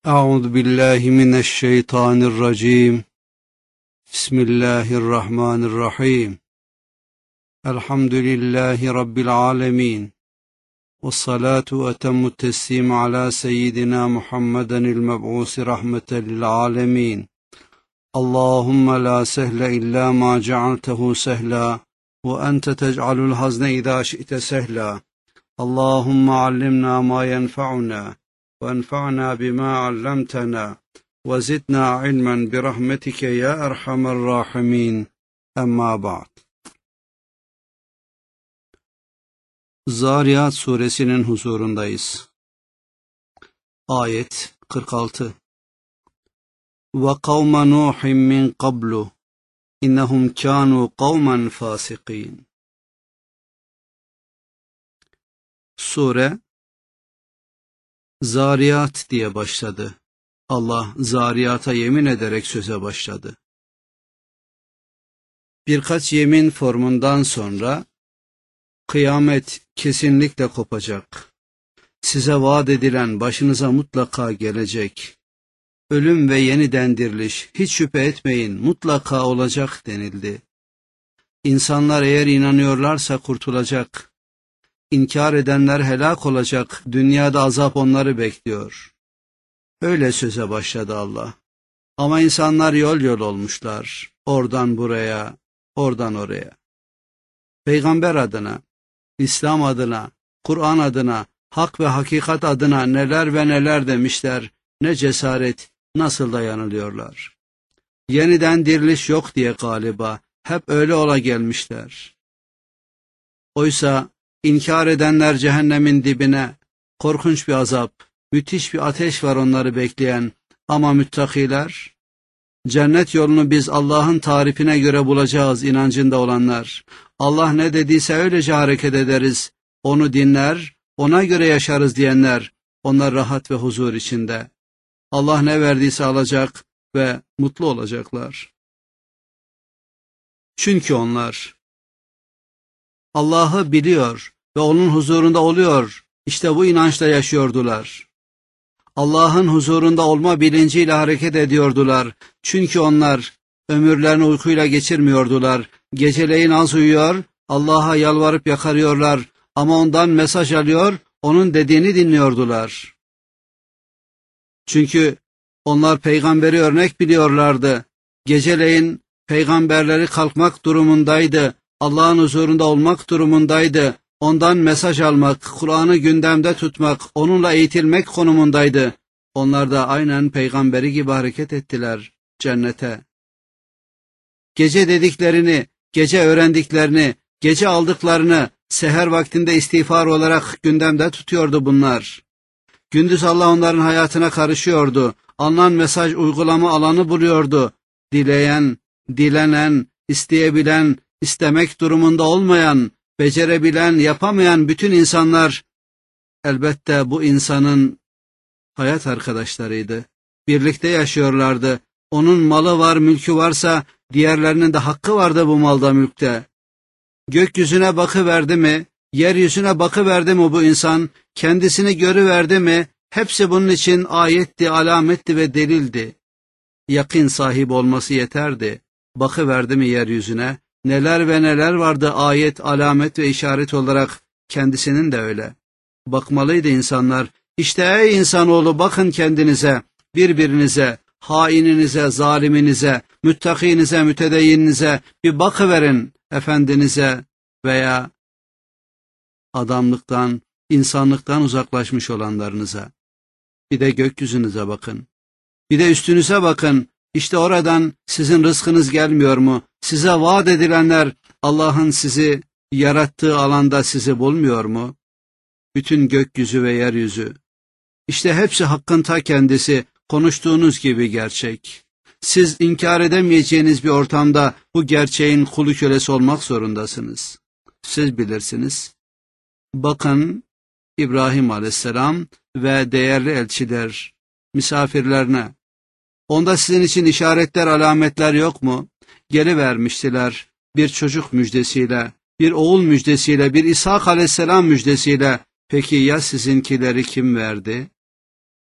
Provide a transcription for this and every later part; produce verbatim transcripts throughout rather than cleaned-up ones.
أعوذ بالله من الشيطان الرجيم. بسم الله الرحمن الرحيم. الحمد لله رب العالمين، والصلاة وأتم التسليم على سيدنا محمد المبعوث رحمة للعالمين. اللهم لا سهل إلا ما جعلته سهلا، وأنت تجعل الحزن إذا شئت سهلا. اللهم علمنا ما ينفعنا، وانفعنا بما علمتنا، وزدنا علما برحمتك يا أرحم الراحمين. Amma ba'd. Zariyat suresinin huzurundayız. Ayet kırk altı. Ve kavme Nuhin min qablu innahum kanu kavmen fasikin. Sure Zariyat diye başladı. Allah zariyata yemin ederek söze başladı. Birkaç yemin formundan sonra kıyamet kesinlikle kopacak. Size vaat edilen başınıza mutlaka gelecek. Ölüm ve yeniden diriliş hiç şüphe etmeyin mutlaka olacak denildi. İnsanlar eğer inanıyorlarsa kurtulacak. İnkar edenler helak olacak, dünyada azap onları bekliyor. Öyle söze başladı Allah. Ama insanlar yol yol olmuşlar, oradan buraya, oradan oraya. Peygamber adına, İslam adına, Kur'an adına, hak ve hakikat adına neler ve neler demişler, ne cesaret, nasıl da yanılıyorlar. Yeniden diriliş yok diye galiba, hep öyle ola gelmişler. Oysa, İnkar edenler cehennemin dibine, korkunç bir azap, müthiş bir ateş var onları bekleyen. Ama müttakiler, cennet yolunu biz Allah'ın tarifine göre bulacağız inancında olanlar. Allah ne dediyse öylece hareket ederiz, onu dinler, ona göre yaşarız diyenler, onlar rahat ve huzur içinde. Allah ne verdiyse alacak ve mutlu olacaklar. Çünkü onlar Allah'ı biliyor ve onun huzurunda oluyor. İşte bu inançla yaşıyordular. Allah'ın huzurunda olma bilinciyle hareket ediyordular. Çünkü onlar ömürlerini uykuyla geçirmiyordular. Geceleyin az uyuyor, Allah'a yalvarıp yakarıyorlar. Ama ondan mesaj alıyor, onun dediğini dinliyordular. Çünkü onlar peygamberi örnek biliyorlardı. Geceleyin peygamberleri kalkmak durumundaydı. Allah'ın huzurunda olmak durumundaydı. Ondan mesaj almak, Kur'an'ı gündemde tutmak, onunla eğitilmek konumundaydı. Onlar da aynen peygamberi gibi hareket ettiler cennete. Gece dediklerini, gece öğrendiklerini, gece aldıklarını seher vaktinde istiğfar olarak gündemde tutuyordu bunlar. Gündüz Allah onların hayatına karışıyordu. Alınan mesaj uygulama alanı buluyordu. Dileyen, dilenen, isteyebilen, istemek durumunda olmayan, becerebilen, yapamayan bütün insanlar elbette bu insanın hayat arkadaşlarıydı. Birlikte yaşıyorlardı. Onun malı var, mülkü varsa diğerlerinin de hakkı vardı bu malda, mülkte. Gökyüzüne bakıverdi mi, yeryüzüne bakıverdi mi bu insan, kendisini görüverdi mi, hepsi bunun için ayetti, alametti ve delildi. Yakın sahibi olması yeterdi. Bakıverdi mi yeryüzüne, neler ve neler vardı ayet, alamet ve işaret olarak, kendisinin de öyle. Bakmalıydı insanlar. İşte ey insanoğlu bakın kendinize, birbirinize, haininize, zaliminize, müttakinize, mütedeyyininize bir bakıverin, efendinize veya adamlıktan, insanlıktan uzaklaşmış olanlarınıza. Bir de gökyüzünüze bakın. Bir de üstünüze bakın. İşte oradan sizin rızkınız gelmiyor mu? Size vaat edilenler Allah'ın sizi yarattığı alanda sizi bulmuyor mu? Bütün gökyüzü ve yeryüzü. İşte hepsi hakkın ta kendisi, konuştuğunuz gibi gerçek. Siz inkar edemeyeceğiniz bir ortamda bu gerçeğin kulu kölesi olmak zorundasınız. Siz bilirsiniz. Bakın İbrahim Aleyhisselam ve değerli elçiler misafirlerine. Onda sizin için işaretler, alametler yok mu? Gelivermiştiler bir çocuk müjdesiyle, bir oğul müjdesiyle, bir İshak Aleyhisselam müjdesiyle. Peki ya sizinkileri kim verdi?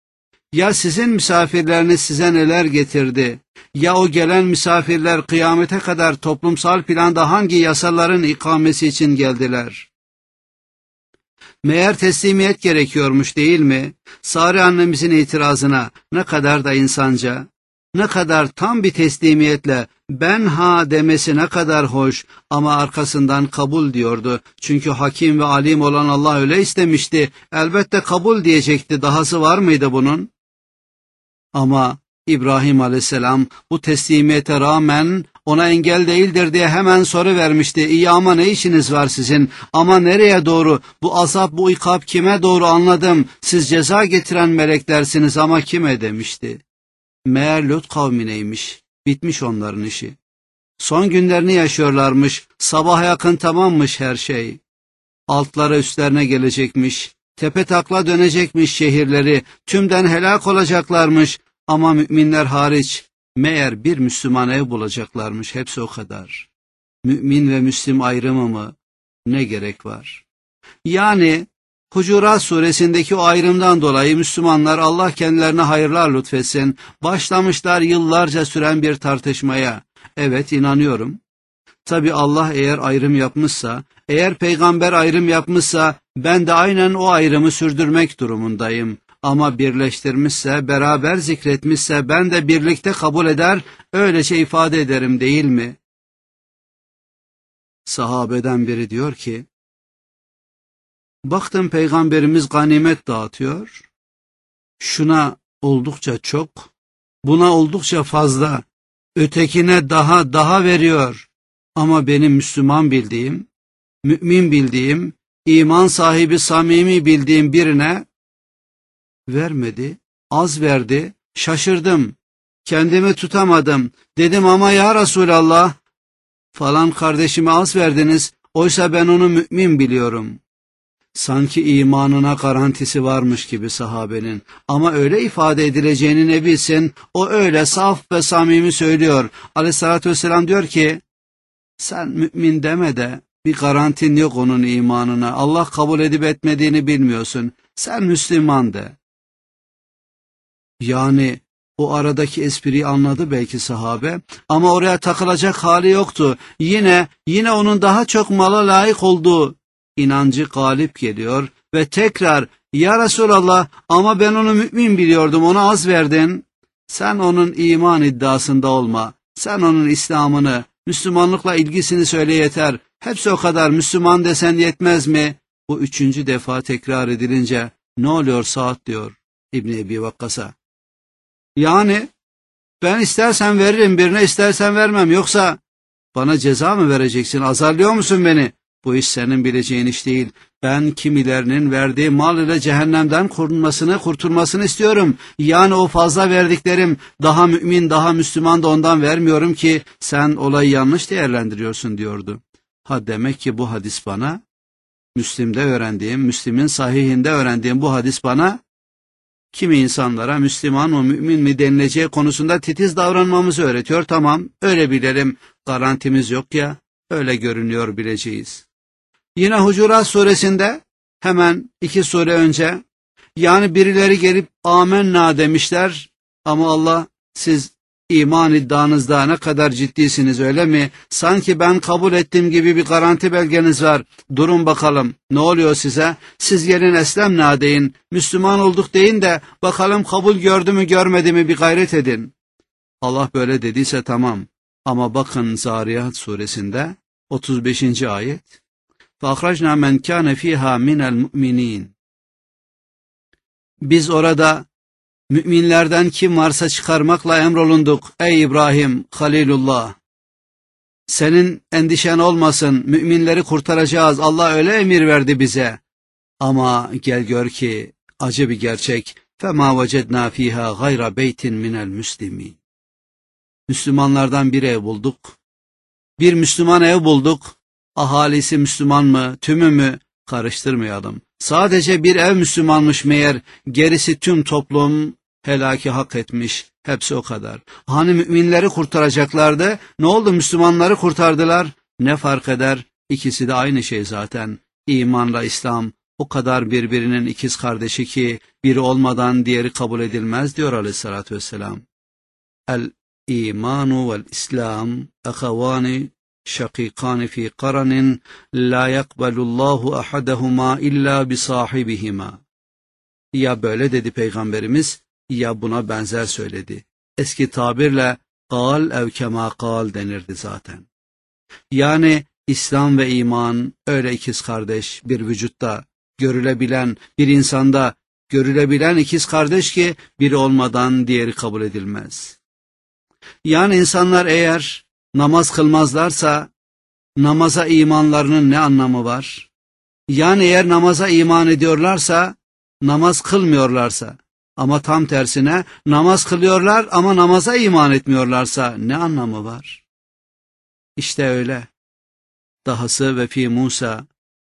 Ya sizin misafirleriniz size neler getirdi? Ya o gelen misafirler kıyamete kadar toplumsal planda hangi yasaların ikamesi için geldiler? Meğer teslimiyet gerekiyormuş değil mi? Sare annemizin itirazına ne kadar da insanca, ne kadar tam bir teslimiyetle ben ha demesi ne kadar hoş ama arkasından kabul diyordu. Çünkü hakim ve alim olan Allah öyle istemişti. Elbette kabul diyecekti. Dahası var mıydı bunun? Ama İbrahim Aleyhisselam bu teslimiyete rağmen ona engel değildir diye hemen soru vermişti. İyi ama ne işiniz var sizin? Ama nereye doğru? Bu azap, bu ikab kime doğru anladım. Siz ceza getiren meleklersiniz ama kime demişti. Meğer Lut kavmineymiş. Bitmiş onların işi. Son günlerini yaşıyorlarmış. Sabaha yakın tamammış her şey. Altları üstlerine gelecekmiş. Tepe takla dönecekmiş şehirleri. Tümden helak olacaklarmış. Ama müminler hariç meğer bir Müslüman ev bulacaklarmış. Hepsi o kadar. Mümin ve Müslim ayrımı mı? Ne gerek var? Yani Hucurat suresindeki o ayrımdan dolayı Müslümanlar Allah kendilerine hayırlar lütfetsin, başlamışlar yıllarca süren bir tartışmaya. Evet, inanıyorum. Tabi Allah eğer ayrım yapmışsa, eğer peygamber ayrım yapmışsa ben de aynen o ayrımı sürdürmek durumundayım. Ama birleştirmişse, beraber zikretmişse ben de birlikte kabul eder, öylece ifade ederim değil mi? Sahabeden biri diyor ki, baktım peygamberimiz ganimet dağıtıyor, şuna oldukça çok, buna oldukça fazla, ötekine daha daha veriyor. Ama benim Müslüman bildiğim, mümin bildiğim, iman sahibi samimi bildiğim birine vermedi, az verdi, şaşırdım, kendimi tutamadım, dedim ama ya Resulallah, falan kardeşime az verdiniz, oysa ben onu mümin biliyorum. Sanki imanına garantisi varmış gibi sahabenin, ama öyle ifade edileceğini ne bilsin, o öyle saf ve samimi söylüyor. Aleyhissalatü vesselam diyor ki, sen mümin deme de, bir garantin yok onun imanına, Allah kabul edip etmediğini bilmiyorsun, sen Müslüman de. Yani o aradaki espriyi anladı belki sahabe, ama oraya takılacak hali yoktu. Yine, yine onun daha çok mala layık olduğu inancı galip geliyor ve tekrar, ya Resulallah ama ben onu mümin biliyordum, ona az verdin. Sen onun iman iddiasında olma, sen onun İslam'ını, Müslümanlıkla ilgisini söyle yeter. Hepsi o kadar, Müslüman desen yetmez mi? Bu üçüncü defa tekrar edilince, ne oluyor Sa'd diyor İbn Ebi Vakkas'a. Yani ben istersen veririm birine, istersen vermem, yoksa bana ceza mı vereceksin, azarlıyor musun beni? Bu iş senin bileceğin iş değil. Ben kimilerinin verdiği mal ile cehennemden kurtulmasını, kurtulmasını istiyorum. Yani o fazla verdiklerim, daha mümin, daha Müslüman da ondan vermiyorum ki sen olayı yanlış değerlendiriyorsun diyordu. Ha demek ki bu hadis bana, Müslim'de öğrendiğim, Müslim'in sahihinde öğrendiğim bu hadis bana, kimi insanlara Müslüman mı mümin mi denileceği konusunda titiz davranmamızı öğretiyor. Tamam, öyle bilelim, garantimiz yok ya, öyle görünüyor bileceğiz. Yine Hucurat suresinde hemen iki sure önce, yani birileri gelip amenna demişler ama Allah, siz iman iddianızda ne kadar ciddisiniz öyle mi? Sanki ben kabul ettiğim gibi bir garanti belgeniz var. Durun bakalım, ne oluyor size? Siz gelin eslemna deyin, Müslüman olduk deyin de bakalım kabul gördü mü görmedi mi bir gayret edin. Allah böyle dediyse tamam. Ama bakın Zariyat suresinde otuz beşinci ayet. فَاَخْرَجْنَا مَنْ كَانَ ف۪يهَا مِنَ الْمُؤْمِنِينَ. Biz orada müminlerden kim varsa çıkarmakla emrolunduk. Ey İbrahim, Halilullah! Senin endişen olmasın, müminleri kurtaracağız. Allah öyle emir verdi bize. Ama gel gör ki acı bir gerçek. فَمَا وَجَدْنَا ف۪يهَا غَيْرَ بَيْتٍ مِنَ الْمُسْلِمِينَ. Müslümanlardan bir ev bulduk. Bir Müslüman ev bulduk. Ahalisi Müslüman mı, tümü mü? Karıştırmayalım. Sadece bir ev Müslümanmış meğer, gerisi tüm toplum helaki hak etmiş. Hepsi o kadar. Hani müminleri kurtaracaklardı, ne oldu, Müslümanları kurtardılar? Ne fark eder? İkisi de aynı şey zaten. İmanla İslam o kadar birbirinin ikiz kardeşi ki biri olmadan diğeri kabul edilmez diyor Aleyhisselatü Vesselam. El-imanu vel-islam ehevani şakikani fi karanin la yakbalullahu ahadahuma illa bisahibihima. Ya böyle dedi Peygamberimiz ya buna benzer söyledi. Eski tabirle kal ev kema kal denirdi zaten. Yani İslam ve iman öyle ikiz kardeş bir vücutta görülebilen, bir insanda görülebilen ikiz kardeş ki biri olmadan diğeri kabul edilmez. Yani insanlar eğer namaz kılmazlarsa namaza imanlarının ne anlamı var? Yani eğer namaza iman ediyorlarsa, namaz kılmıyorlarsa ama tam tersine namaz kılıyorlar ama namaza iman etmiyorlarsa ne anlamı var? İşte öyle. Dahası ve fi Musa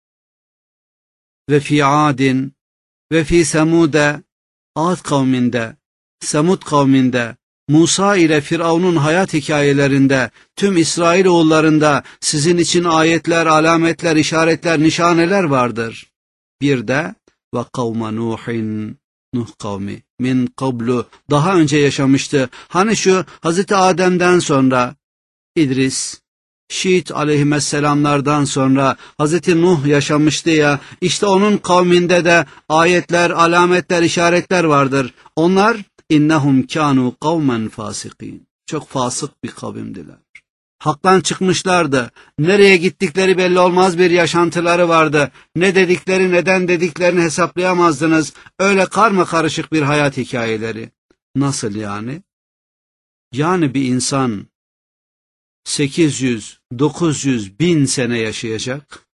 ve fi Adin ve fi Semud'e, Ad kavminde, Semud kavminde, Musa ile Firavun'un hayat hikayelerinde, tüm İsrailoğullarında sizin için ayetler, alametler, işaretler, nişaneler vardır. Bir de ve kavme Nuhin, Nuh kavmi min kablu, daha önce yaşamıştı. Hani şu Hazreti Adem'den sonra İdris, Şiit aleyhisselamlardan sonra Hazreti Nuh yaşamıştı ya, işte onun kavminde de ayetler, alametler, işaretler vardır. Onlar innehum kanu kavmen fasikin. Çok fasık bir kavimdiler. Haktan çıkmışlardı. Nereye gittikleri belli olmaz bir yaşantıları vardı. Ne dedikleri, neden dediklerini hesaplayamazdınız. Öyle karma karışık bir hayat hikayeleri. Nasıl yani? Yani bir insan sekiz yüz, dokuz yüz bin sene yaşayacak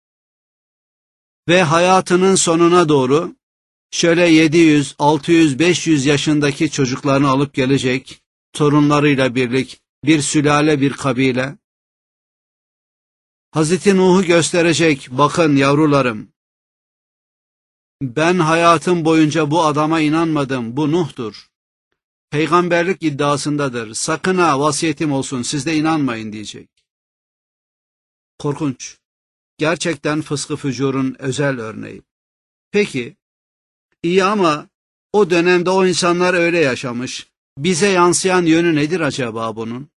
ve hayatının sonuna doğru şöyle yedi yüz, altı yüz, beş yüz yaşındaki çocuklarını alıp gelecek, torunlarıyla birlik bir sülale, bir kabile. Hazreti Nuh'u gösterecek, bakın yavrularım, ben hayatım boyunca bu adama inanmadım, bu Nuh'tur. Peygamberlik iddiasındadır, sakın ha vasiyetim olsun, siz de inanmayın diyecek. Korkunç, gerçekten fıskı fücurun özel örneği. Peki, iyi ama o dönemde o insanlar öyle yaşamış. Bize yansıyan yönü nedir acaba bunun?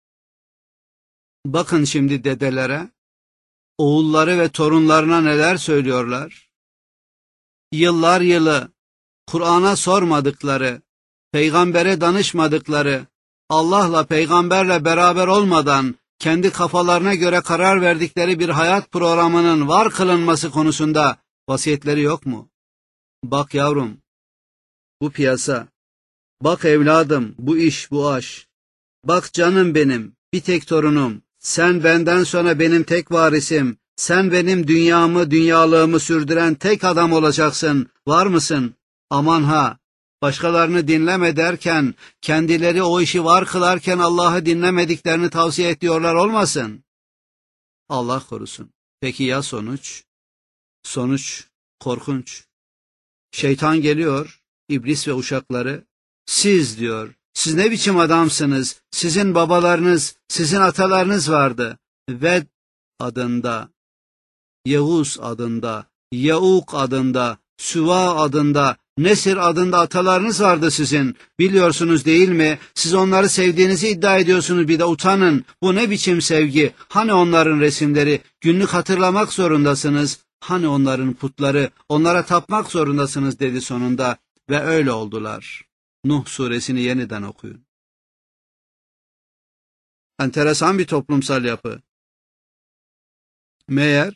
Bakın şimdi dedelere, oğulları ve torunlarına neler söylüyorlar? Yıllar yılı Kur'an'a sormadıkları, peygambere danışmadıkları, Allah'la peygamberle beraber olmadan kendi kafalarına göre karar verdikleri bir hayat programının var kılınması konusunda vasiyetleri yok mu? Bak yavrum, bu piyasa, bak evladım, bu iş, bu aş, bak canım benim, bir tek torunum, sen benden sonra benim tek varisim, sen benim dünyamı, dünyalığımı sürdüren tek adam olacaksın, var mısın? Aman ha, başkalarını dinleme derken, kendileri o işi var kılarken Allah'ı dinlemediklerini tavsiye ediyorlar olmasın? Allah korusun. Peki ya sonuç? Sonuç korkunç. Şeytan geliyor, iblis ve uşakları, siz diyor, siz ne biçim adamsınız, sizin babalarınız, sizin atalarınız vardı. Ved adında, Yevuz adında, Yauk adında, Süva adında, Nesir adında atalarınız vardı sizin. Biliyorsunuz değil mi? Siz onları sevdiğinizi iddia ediyorsunuz, bir de utanın. Bu ne biçim sevgi? Hani onların resimleri? Günlük hatırlamak zorundasınız. Hani onların putları? Onlara tapmak zorundasınız dedi sonunda. Ve öyle oldular. Nuh suresini yeniden okuyun. Enteresan bir toplumsal yapı. Meğer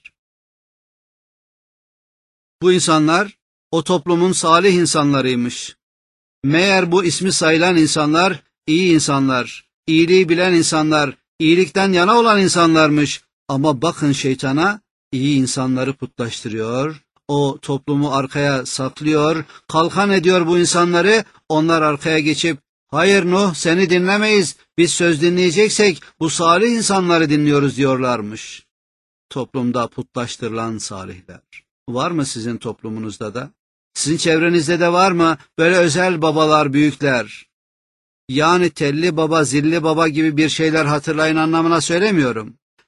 bu insanlar o toplumun salih insanlarıymış. Meğer bu ismi sayılan insanlar iyi insanlar, iyiliği bilen insanlar, iyilikten yana olan insanlarmış. Ama bakın şeytana, iyi insanları putlaştırıyor, o toplumu arkaya saklıyor, kalkan ediyor bu insanları, onlar arkaya geçip, hayır Nuh seni dinlemeyiz, biz söz dinleyeceksek bu salih insanları dinliyoruz diyorlarmış. Toplumda putlaştırılan salihler. Var mı sizin toplumunuzda da? Sizin çevrenizde de var mı böyle özel babalar, büyükler? Yani telli baba, zilli baba gibi bir şeyler hatırlayın anlamına söylemiyorum.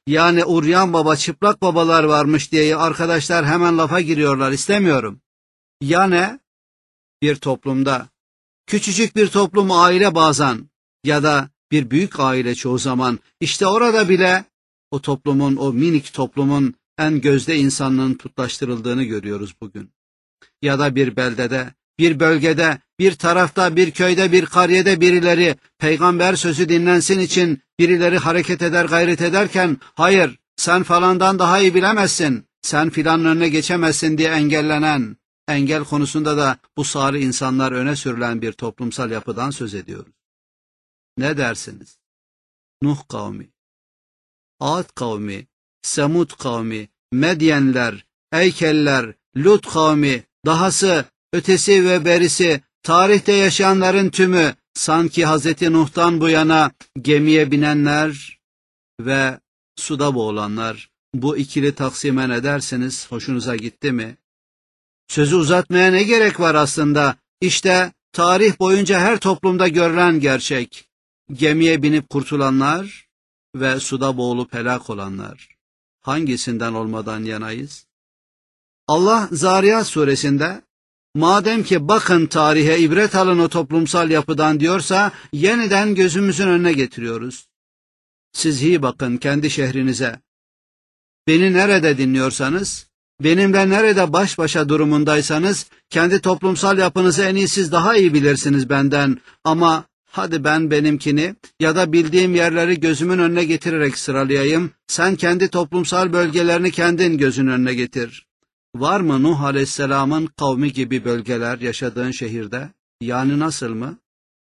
Yani uryan baba, çıplak babalar varmış diye arkadaşlar hemen lafa giriyorlar. İstemiyorum. Ya ne? Bir toplumda, küçücük bir toplum, aile bazen ya da bir büyük aile çoğu zaman, işte orada bile o toplumun, o minik toplumun en gözde insanlığın putlaştırıldığını görüyoruz bugün. Ya da bir beldede, bir bölgede, bir tarafta, bir köyde, bir kariyede birileri peygamber sözü dinlensin için birileri hareket eder, gayret ederken, hayır sen falandan daha iyi bilemezsin, sen filanın önüne geçemezsin diye engellenen, engel konusunda da bu sarı insanlar öne sürülen bir toplumsal yapıdan söz ediyoruz. Ne dersiniz? Nuh kavmi, Ad kavmi, Semud kavmi, Medyenler, Eykeller, Lut kavmi, dahası, ötesi ve berisi, tarihte yaşayanların tümü, sanki Hazreti Nuh'tan bu yana gemiye binenler ve suda boğulanlar, bu ikili taksime ne dersiniz? Hoşunuza gitti mi? Sözü uzatmaya ne gerek var aslında? İşte tarih boyunca her toplumda görülen gerçek. Gemiye binip kurtulanlar ve suda boğulup helak olanlar. Hangisinden olmadan yanayız? Allah Zariyat suresinde, madem ki bakın tarihe, ibret alın o toplumsal yapıdan diyorsa, yeniden gözümüzün önüne getiriyoruz. Siz iyi bakın kendi şehrinize. Beni nerede dinliyorsanız, benimle nerede baş başa durumundaysanız, kendi toplumsal yapınızı en iyi siz daha iyi bilirsiniz benden. Ama hadi ben benimkini ya da bildiğim yerleri gözümün önüne getirerek sıralayayım. Sen kendi toplumsal bölgelerini kendin gözün önüne getir. Var mı Nuh Aleyhisselam'ın kavmi gibi bölgeler yaşadığın şehirde? Yani nasıl mı?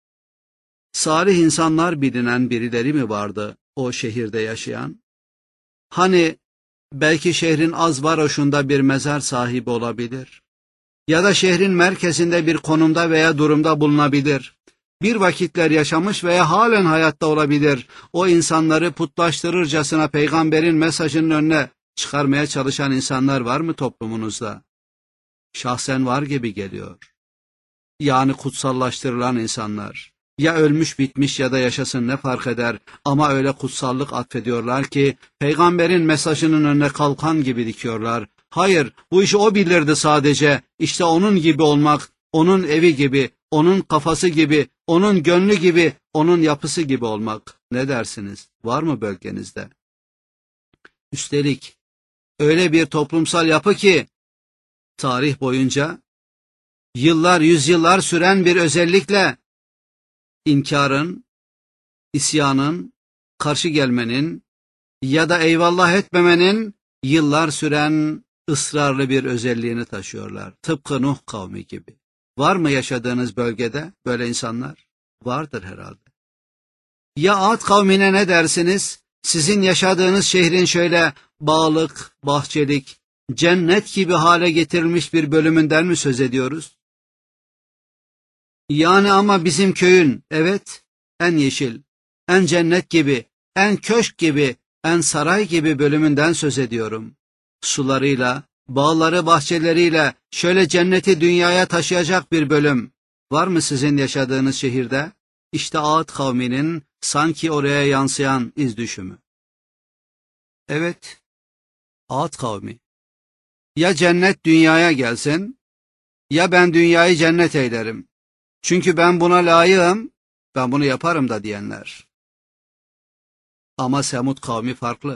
Salih insanlar bilinen birileri mi vardı o şehirde yaşayan? Hani belki şehrin az varoşunda bir mezar sahibi olabilir. Ya da şehrin merkezinde bir konumda veya durumda bulunabilir. Bir vakitler yaşamış veya halen hayatta olabilir. O insanları putlaştırırcasına peygamberin mesajının önüne çıkarmaya çalışan insanlar var mı toplumunuzda? Şahsen var gibi geliyor. Yani kutsallaştırılan insanlar. Ya ölmüş bitmiş ya da yaşasın ne fark eder, ama öyle kutsallık atfediyorlar ki peygamberin mesajının önüne kalkan gibi dikiyorlar. Hayır, bu işi o bilirdi sadece. İşte onun gibi olmak, onun evi gibi, onun kafası gibi, onun gönlü gibi, onun yapısı gibi olmak. Ne dersiniz? Var mı bölgenizde? Üstelik öyle bir toplumsal yapı ki tarih boyunca yıllar, yüzyıllar süren bir özellikle inkarın, isyanın, karşı gelmenin ya da eyvallah etmemenin yıllar süren ısrarlı bir özelliğini taşıyorlar. Tıpkı Nuh kavmi gibi. Var mı yaşadığınız bölgede böyle insanlar? Vardır herhalde. Ya Ad kavmine ne dersiniz? Sizin yaşadığınız şehrin şöyle bağlık, bahçelik, cennet gibi hale getirilmiş bir bölümünden mi söz ediyoruz? Yani ama bizim köyün, evet, en yeşil, en cennet gibi, en köşk gibi, en saray gibi bölümünden söz ediyorum. Sularıyla, bağları, bahçeleriyle şöyle cenneti dünyaya taşıyacak bir bölüm var mı sizin yaşadığınız şehirde? İşte Ad kavminin sanki oraya yansıyan iz düşümü. Evet, Ad kavmi. Ya cennet dünyaya gelsin, ya ben dünyayı cennet eylerim. Çünkü ben buna layığım, ben bunu yaparım da diyenler. Ama Semud kavmi farklı.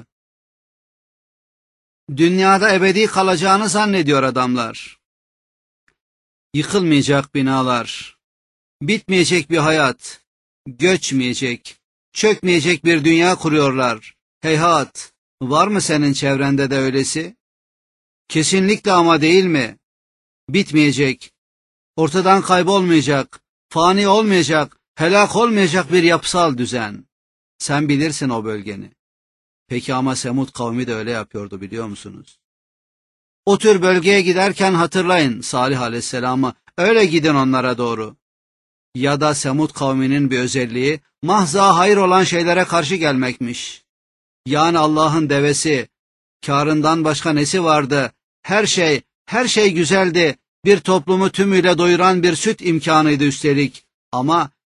Dünyada ebedi kalacağını zannediyor adamlar. Yıkılmayacak binalar, bitmeyecek bir hayat, göçmeyecek, çökmeyecek bir dünya kuruyorlar. Heyhat, var mı senin çevrende de öylesi? Kesinlikle ama değil mi? Bitmeyecek, ortadan kaybolmayacak, fani olmayacak, helak olmayacak bir yapısal düzen. Sen bilirsin o bölgeni. Peki ama Semud kavmi de öyle yapıyordu, biliyor musunuz? O tür bölgeye giderken hatırlayın Salih Aleyhisselam'ı, öyle gidin onlara doğru. Ya da Semud kavminin bir özelliği mahza hayır olan şeylere karşı gelmekmiş. Yani Allah'ın devesi, kârından başka nesi vardı? Her şey, her şey güzeldi. Bir toplumu tümüyle doyuran bir süt imkanıydı üstelik. Ama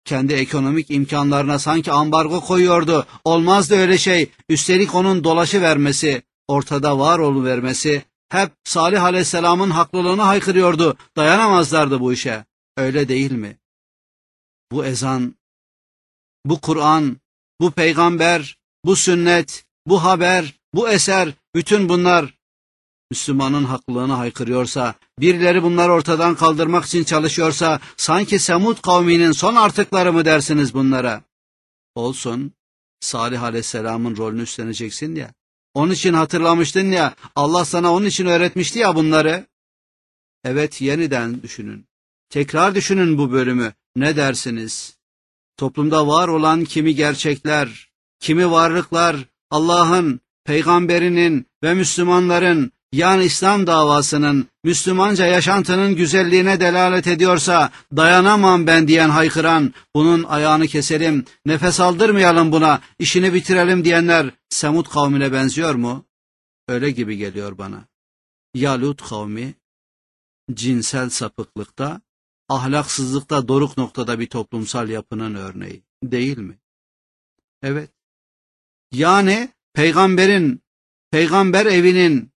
kendi ekonomik imkanlarına sanki ambargo koyuyordu. Olmazdı öyle şey. Üstelik onun dolaşıvermesi, ortada var oluvermesi hep Salih Aleyhisselam'ın haklılığını haykırıyordu. Dayanamazlardı bu işe. Öyle değil mi? Bu ezan, bu Kur'an, bu peygamber, bu sünnet, bu haber, bu eser, bütün bunlar Müslümanın haklılığını haykırıyorsa, birileri bunları ortadan kaldırmak için çalışıyorsa, sanki Semud kavminin son artıkları mı dersiniz bunlara? Olsun, Salih Aleyhisselam'ın rolünü üstleneceksin ya, onun için hatırlamıştın ya, Allah sana onun için öğretmişti ya bunları. Evet, yeniden düşünün, tekrar düşünün bu bölümü, ne dersiniz? Toplumda var olan kimi gerçekler, kimi varlıklar, Allah'ın, peygamberinin ve Müslümanların, yani İslam davasının, Müslümanca yaşantının güzelliğine delalet ediyorsa, dayanamam ben diyen haykıran, bunun ayağını keselim, nefes aldırmayalım buna, işini bitirelim diyenler Semud kavmine benziyor mu? Öyle gibi geliyor bana. Ya Lut kavmi, cinsel sapıklıkta, ahlaksızlıkta doruk noktada bir toplumsal yapının örneği, değil mi? Evet. Yani peygamberin, peygamber evinin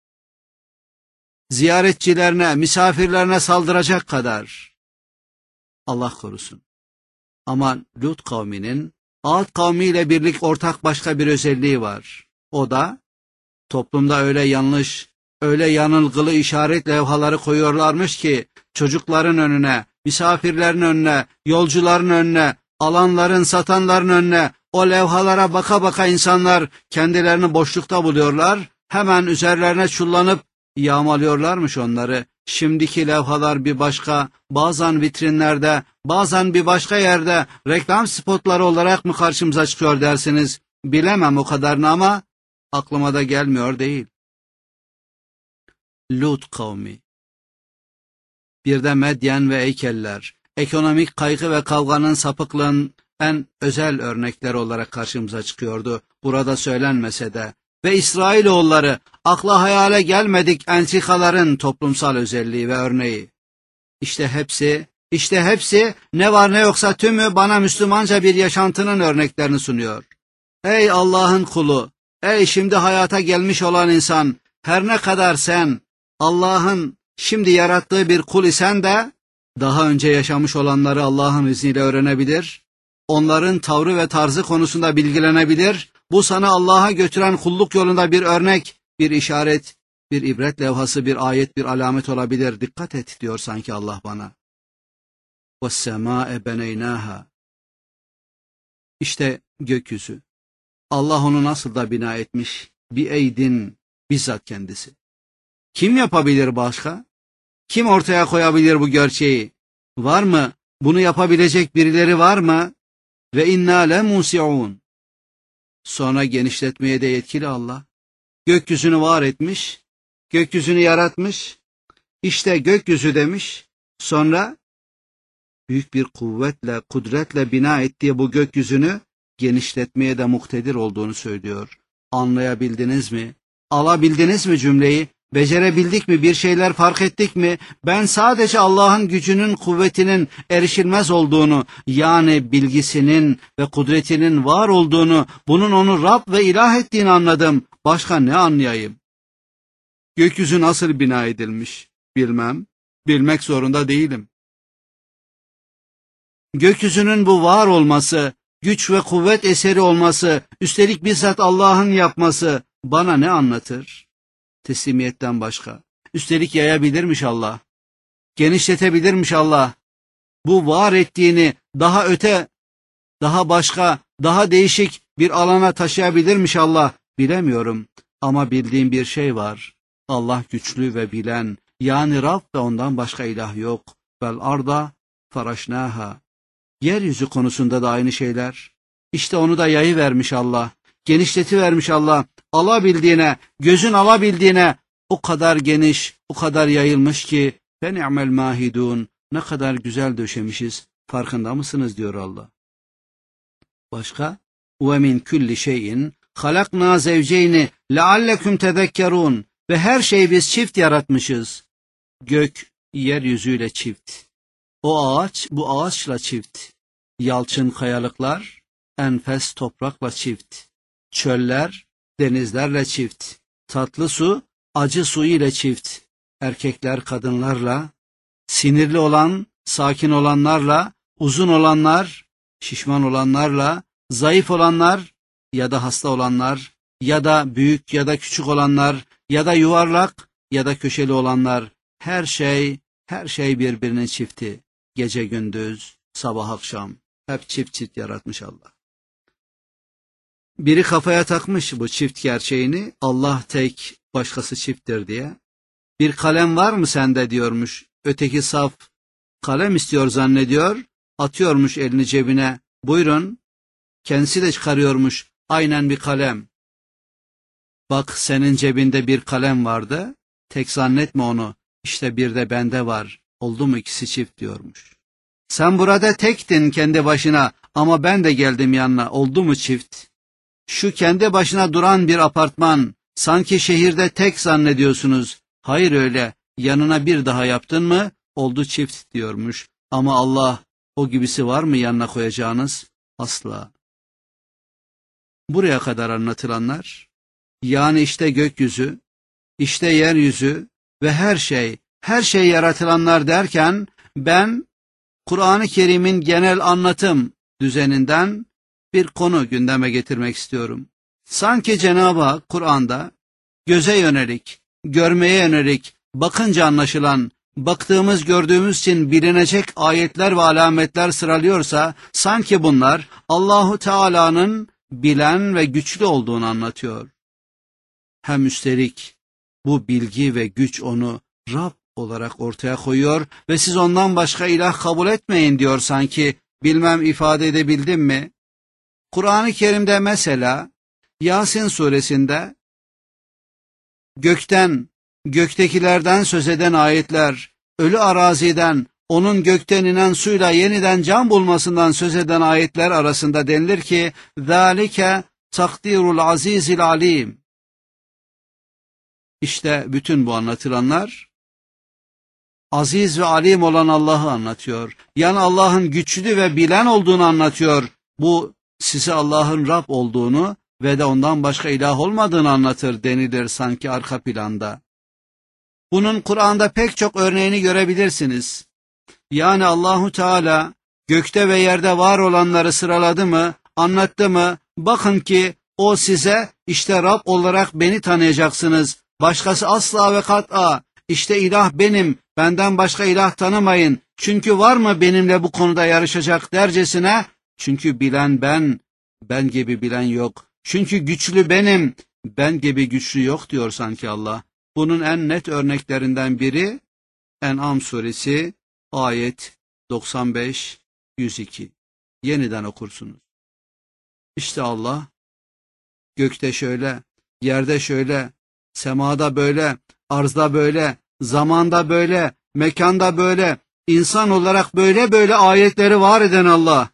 ziyaretçilerine, misafirlerine saldıracak kadar. Allah korusun. Ama Lut kavminin Ad kavmiyle birlik ortak başka bir özelliği var. O da toplumda öyle yanlış, öyle yanılgılı işaret levhaları koyuyorlarmış ki çocukların önüne, misafirlerin önüne, yolcuların önüne, alanların, satanların önüne o levhalara baka baka insanlar kendilerini boşlukta buluyorlar. Hemen üzerlerine çullanıp yağmalıyorlarmış onları. Şimdiki levhalar bir başka, bazen vitrinlerde, bazen bir başka yerde reklam spotları olarak mı karşımıza çıkıyor dersiniz? Bilemem o kadarını ama aklıma da gelmiyor değil. Lut kavmi. Bir de Medyen ve Eykeller, ekonomik kaygı ve kavganın sapıklığın en özel örnekleri olarak karşımıza çıkıyordu. Burada söylenmese de. Ve İsrailoğulları, akla hayale gelmedik entikaların toplumsal özelliği ve örneği. İşte hepsi, işte hepsi ne var ne yoksa tümü bana Müslümanca bir yaşantının örneklerini sunuyor. Ey Allah'ın kulu, ey şimdi hayata gelmiş olan insan, her ne kadar sen Allah'ın şimdi yarattığı bir kul isen de, daha önce yaşamış olanları Allah'ın izniyle öğrenebilir, onların tavrı ve tarzı konusunda bilgilenebilir, bu sana Allah'a götüren kulluk yolunda bir örnek, bir işaret, bir ibret levhası, bir ayet, bir alamet olabilir. Dikkat et diyor sanki Allah bana. وَالسَّمَاءَ بَنَيْنَاهَا. İşte gökyüzü. Allah onu nasıl da bina etmiş? Bir eydin, bizzat kendisi. Kim yapabilir başka? Kim ortaya koyabilir bu gerçeği? Var mı? Bunu yapabilecek birileri var mı? Ve inna lemusiun. Sonra genişletmeye de yetkili Allah. Gökyüzünü var etmiş, gökyüzünü yaratmış, işte gökyüzü demiş, sonra büyük bir kuvvetle, kudretle bina ettiği bu gökyüzünü genişletmeye de muktedir olduğunu söylüyor. Anlayabildiniz mi? Alabildiniz mi cümleyi? Becerebildik mi? Bir şeyler fark ettik mi? Ben sadece Allah'ın gücünün, kuvvetinin erişilmez olduğunu, yani bilgisinin ve kudretinin var olduğunu, bunun onu Rab ve ilah ettiğini anladım. Başka ne anlayayım? Gökyüzü nasıl bina edilmiş? Bilmem. Bilmek zorunda değilim. Gökyüzünün bu var olması, güç ve kuvvet eseri olması, üstelik bizzat Allah'ın yapması bana ne anlatır? Teslimiyetten başka. Üstelik yayabilirmiş Allah. Genişletebilirmiş Allah. Bu var ettiğini daha öte, daha başka, daha değişik bir alana taşıyabilirmiş Allah. Bilemiyorum ama bildiğim bir şey var. Allah güçlü ve bilen, yani Rab ve ondan başka ilah yok. Vel arda faraşnaha. Yeryüzü konusunda da aynı şeyler. İşte onu da yayıvermiş Allah. Genişletivermiş Allah. Alabildiğine, gözün alabildiğine o kadar geniş, o kadar yayılmış ki fe ni'mel mahidun. Ne kadar güzel döşemişiz. Farkında mısınız diyor Allah. Başka? Ve min kulli şeyin halakna zevceyni leallekum tezekkerun. Ve her şeyi biz çift yaratmışız. Gök, yeryüzüyle çift. O ağaç, bu ağaçla çift. yalçın kayalıklar, enfes toprakla çift. Çöller, denizlerle çift. Tatlı su, acı su ile çift. Erkekler kadınlarla, sinirli olan, sakin olanlarla, uzun olanlar, şişman olanlarla, zayıf olanlar ya da hasta olanlar, ya da büyük ya da küçük olanlar, ya da yuvarlak ya da köşeli olanlar, her şey, her şey birbirinin çifti. Gece gündüz, sabah akşam, hep çift çift yaratmış Allah. Biri kafaya takmış bu çift gerçeğini, Allah tek, başkası çifttir diye. Bir kalem var mı sende diyormuş, öteki saf kalem istiyor zannediyor, atıyormuş elini cebine, buyurun, kendisi de çıkarıyormuş, aynen bir kalem. Bak senin cebinde bir kalem vardı, tek zannetme onu, işte bir de bende var, oldu mu ikisi çift diyormuş. Sen burada tektin kendi başına ama ben de geldim yanına, oldu mu çift? Şu kendi başına duran bir apartman, sanki şehirde tek zannediyorsunuz. Hayır öyle, yanına bir daha yaptın mı, oldu çift diyormuş. Ama Allah, o gibisi var mı yanına koyacağınız? Asla. Buraya kadar anlatılanlar, yani işte gökyüzü, işte yeryüzü ve her şey, her şey yaratılanlar derken, ben Kur'an-ı Kerim'in genel anlatım düzeninden bir konu gündeme getirmek istiyorum. Sanki Cenab-ı Hak Kur'an'da göze yönelik, görmeye yönelik, bakınca anlaşılan, baktığımız gördüğümüz için bilinecek ayetler ve alametler sıralıyorsa, sanki bunlar Allahu Teala'nın bilen ve güçlü olduğunu anlatıyor. Hem üstelik bu bilgi ve güç onu Rab olarak ortaya koyuyor ve siz ondan başka ilah kabul etmeyin diyor sanki. Bilmem ifade edebildim mi? Kur'an-ı Kerim'de mesela Yasin suresinde gökten, göktekilerden söz eden ayetler, ölü araziden, onun gökten inen suyla yeniden can bulmasından söz eden ayetler arasında denilir ki ذَٰلِكَ takdirul azizil alim. İşte bütün bu anlatılanlar aziz ve alim olan Allah'ı anlatıyor. Yani Allah'ın güçlü ve bilen olduğunu anlatıyor. Bu size Allah'ın Rab olduğunu ve de ondan başka ilah olmadığını anlatır denilir sanki arka planda. Bunun Kur'an'da pek çok örneğini görebilirsiniz. Yani Allahu Teala gökte ve yerde var olanları sıraladı mı, anlattı mı? Bakın ki o size işte Rab olarak beni tanıyacaksınız. Başkası asla ve kat'a. İşte ilah benim, benden başka ilah tanımayın. Çünkü var mı benimle bu konuda yarışacak dercesine? Çünkü bilen ben, ben gibi bilen yok. Çünkü güçlü benim, ben gibi güçlü yok diyor sanki Allah. Bunun en net örneklerinden biri En'am suresi ayet doksan beş yüz iki. Yeniden okursunuz. İşte Allah gökte şöyle, yerde şöyle, semada böyle, arzda böyle, zamanda böyle, mekanda böyle, insan olarak böyle böyle ayetleri var eden Allah.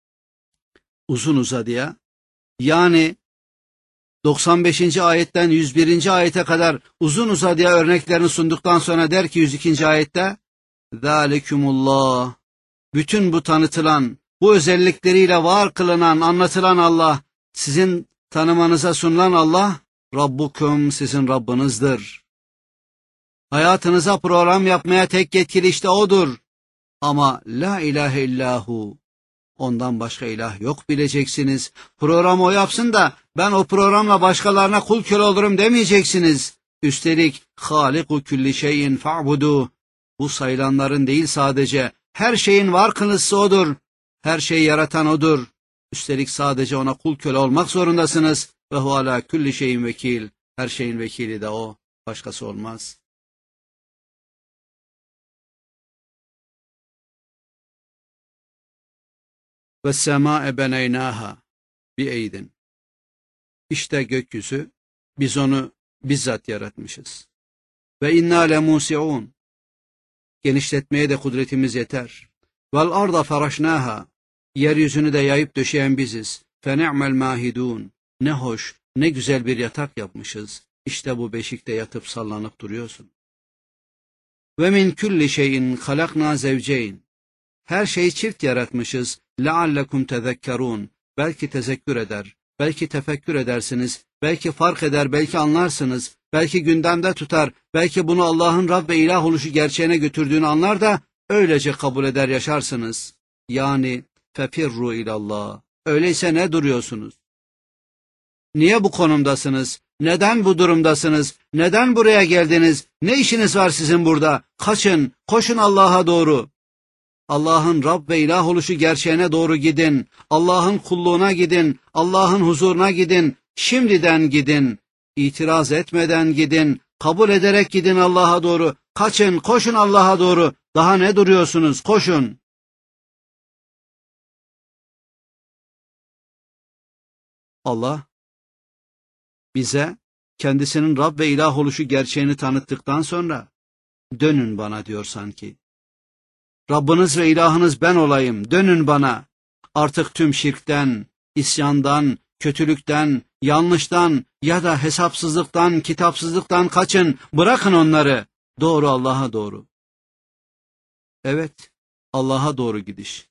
Uzun uzadıya, yani doksan beşinci ayetten yüz birinci ayete kadar uzun uzadıya örneklerini sunduktan sonra der ki yüz ikinci ayette ذَٰلِكُمُ bütün bu tanıtılan, bu özellikleriyle var kılınan, anlatılan Allah, sizin tanımanıza sunulan Allah, Rabbukum sizin Rabbinizdir. Hayatınıza program yapmaya tek yetkili işte O'dur. Ama la ilahe illahu, ondan başka ilah yok bileceksiniz. Programı O yapsın da ben o programla başkalarına kul köle olurum demeyeceksiniz. Üstelik haliku külli şeyin fa'budu. Bu sayılanların değil sadece, her şeyin var kılısı O'dur. Her şeyi yaratan O'dur. Üstelik sadece O'na kul köle olmak zorundasınız. Ve hu ala külli şeyin vekil. Her şeyin vekili de O. Başkası olmaz. Ve semâe beneynâha bi eydin. İşte gökyüzü, biz onu bizzat yaratmışız. Ve inna lemûsi'ûn. Genişletmeye de kudretimiz yeter. Vel arda feraşnâha. Yeryüzünü de yayıp döşeyen biziz. Fe ni'mel mâhidûn. Ne hoş, ne güzel bir yatak yapmışız. İşte bu beşikte yatıp sallanıp duruyorsun. Ve min külli şeyin halakna zevceyn. Her şeyi çift yaratmışız. لَعَلَّكُمْ تَذَكَّرُونَ. Belki tezekkür eder, belki tefekkür edersiniz, belki fark eder, belki anlarsınız, belki gündemde tutar, belki bunu Allah'ın Rab ve ilah oluşu gerçeğine götürdüğünü anlar da öylece kabul eder yaşarsınız. Yani fefirru ilallah. Öyleyse ne duruyorsunuz? Niye bu konumdasınız? Neden bu durumdasınız? Neden buraya geldiniz? Ne işiniz var sizin burada? Kaçın, koşun Allah'a doğru. Allah'ın Rab ve ilah oluşu gerçeğine doğru gidin. Allah'ın kulluğuna gidin. Allah'ın huzuruna gidin. Şimdiden gidin. İtiraz etmeden gidin. Kabul ederek gidin Allah'a doğru. Kaçın, koşun Allah'a doğru. Daha ne duruyorsunuz? Koşun. Allah bize kendisinin Rab ve ilah oluşu gerçeğini tanıttıktan sonra dönün bana diyor sanki. Rabbiniz ve ilahınız ben olayım, dönün bana. Artık tüm şirkten, isyandan, kötülükten, yanlıştan ya da hesapsızlıktan, kitapsızlıktan kaçın, bırakın onları. Doğru Allah'a doğru. Evet, Allah'a doğru gidiş.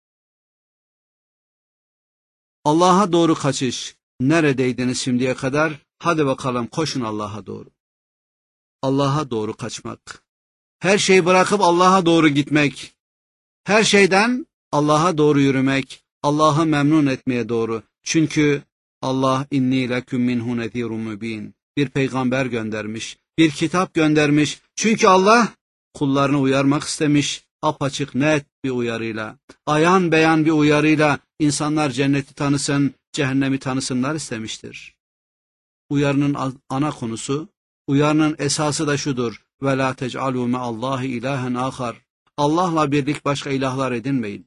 Allah'a doğru kaçış. Neredeydiniz şimdiye kadar? Hadi bakalım koşun Allah'a doğru. Allah'a doğru kaçmak. Her şeyi bırakıp Allah'a doğru gitmek. Her şeyden Allah'a doğru yürümek. Allah'ı memnun etmeye doğru. Çünkü Allah inni leküm minhu nezirun mübin. Bir peygamber göndermiş. Bir kitap göndermiş. Çünkü Allah kullarını uyarmak istemiş. Apaçık net bir uyarıyla. Ayan beyan bir uyarıyla insanlar cenneti tanısın, cehennemi tanısınlar istemiştir. Uyarının ana konusu, uyarının esası da şudur. وَلَا تَجْعَلُوا مَا اللّٰهِ اِلَٰهًا آخَرٍ. Allah'la birlik başka ilahlar edinmeyin.